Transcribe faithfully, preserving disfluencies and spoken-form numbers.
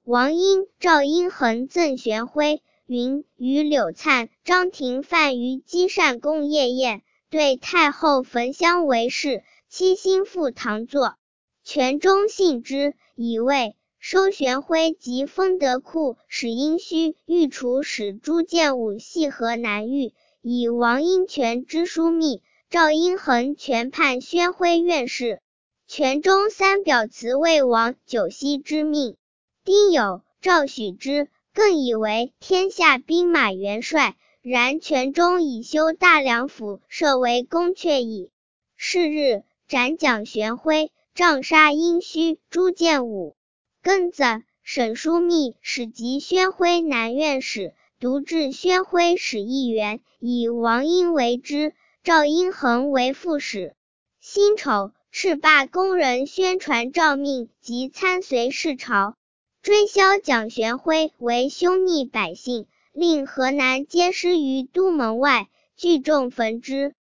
王英、赵英衡赠玄辉，云与柳灿、张廷范于积善宫夜宴，对太后焚香为侍，妻心腹堂坐。全忠信之，以为收玄辉及封德库，使殷墟御厨使朱建武系河南狱，以王英权之枢密，赵英衡权判宣徽院事。全忠三表辞魏王九锡之命。丁酉，赵许之，更以为天下兵马元帅，然全忠以修大梁府，设为宫阙矣。是日，斩蒋玄辉，杖杀殷墟、朱建武。庚子，沈枢密使及宣徽南院使，独置宣徽使一员，以王英为之，赵英衡为副使。辛丑，敕罢宫人宣传诏命及参随侍朝，追销蒋玄辉为凶逆百姓，令河南皆尸于都门外，聚众焚之。